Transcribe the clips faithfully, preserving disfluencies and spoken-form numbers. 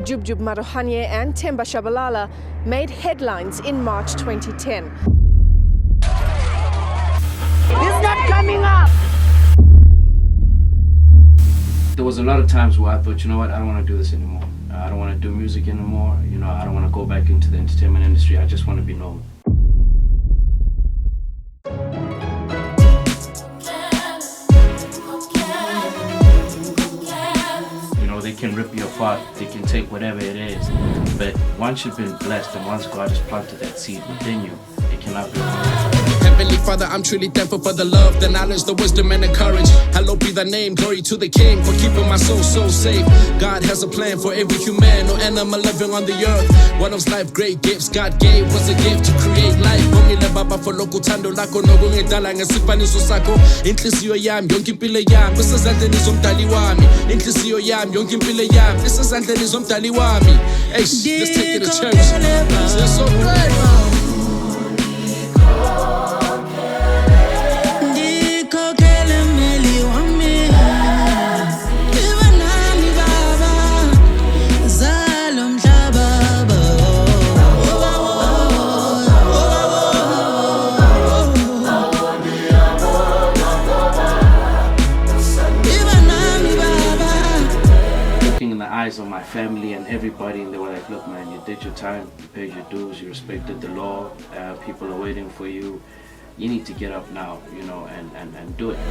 Jubjub Marohanye and Themba Shabalala made headlines in March twenty ten. It's not coming up! There was a lot of times where I thought, you know what, I don't want to do this anymore. Uh, I don't want to do music anymore. You know, I don't want to go back into the entertainment industry. I just want to be normal. You know, they can rip you apart. They can take whatever it is. But once you've been blessed and once God has planted that seed within you, it cannot be removed. Heavenly Father, I'm truly thankful for the love, the knowledge, the wisdom, and the courage. Hallowed be thy name, glory to the King for keeping my soul so safe. God has a plan for every human or animal living on the earth. One of life's great gifts God gave was a gift to create life. Ngongile baba for lokhu thando lakho nokungedala ngesifaniso sakho. Inhliziyo yami yonke impilo yami isezandleni zomdali wami. Inhliziyo yami yonke impilo yami isezandleni zomdali wami. Hey, let's take it to church. It's so great, man. Of my family and everybody, and they were like, look man, you did your time, you paid your dues, you respected the law, uh, people are waiting for you, you need to get up now, you know, and, and, and do it.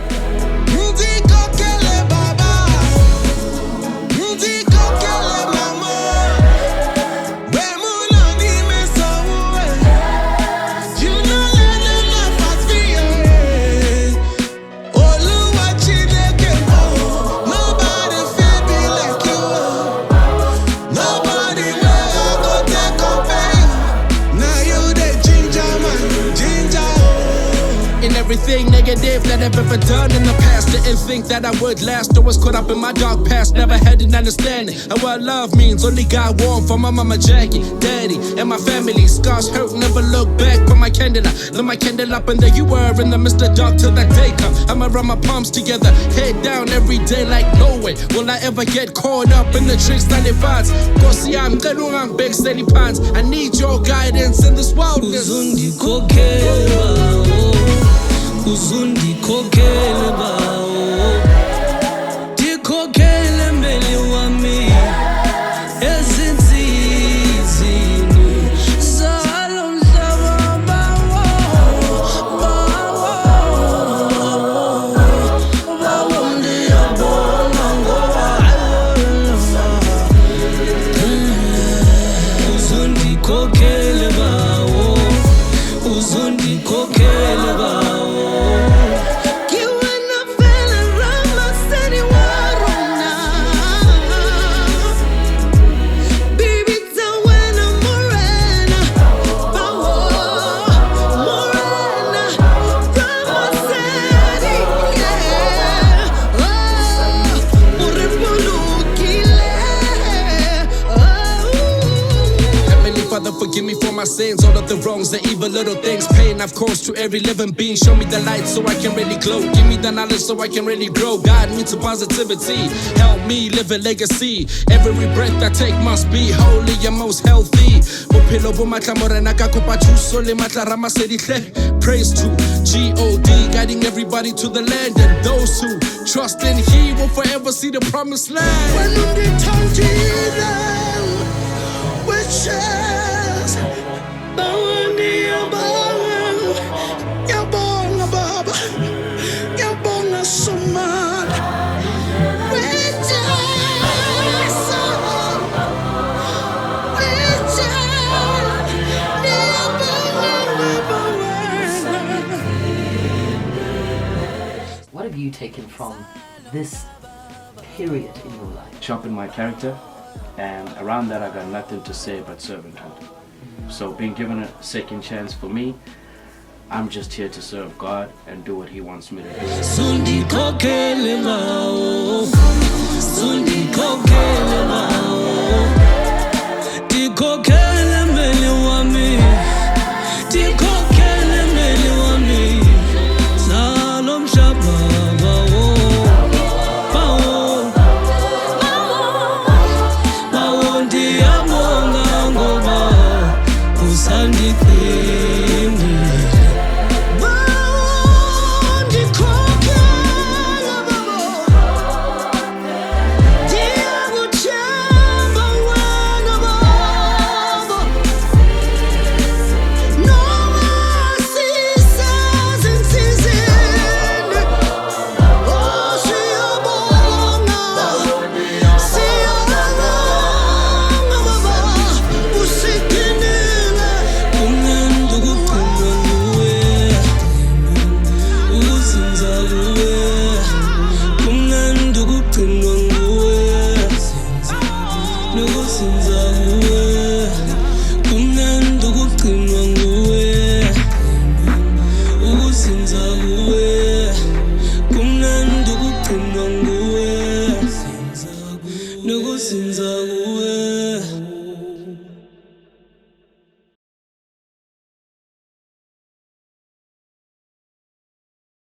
Everything negative that I've ever done in the past, didn't think that I would last. I was caught up in my dark past, never had an understanding of what love means. Only got warm for my mama Jackie, daddy, and my family. Scars hurt, never look back. Put my candle up, lit my candle up, and there you were in the midst of dark till that day come. I'ma run my palms together, head down every day like no way will I ever get caught up in the tricks that they find. Cause I'm I'm big steady pants. I need your guidance in this wilderness. Uzundi kokele bao Dikokele mbele wami Ezinzizini Zalo mhlaba bawo Bawo Bawo ndiyabona ngoba Uzundi kokele bao Uzundi kokele bao Forgive me for my sins, all of the wrongs, the evil little things, pain I've caused to every living being. Show me the light so I can really glow. Give me the knowledge so I can really grow. Guide me to positivity. Help me live a legacy. Every breath I take must be holy and most healthy. Praise to G O D, guiding everybody to the land, and those who trust in He will forever see the promised land. When they told you that, which What have you taken from this period in your life? Sharpen my character, and around that I got nothing to say but servanthood. So being given a second chance for me, I'm just here to serve God and do what He wants me to do. Sundi kokele mao, sundi kokele mao, di kokele mbele wami, di kokele mbele wami, zalo mshaba bao, bao, bao ndi sinza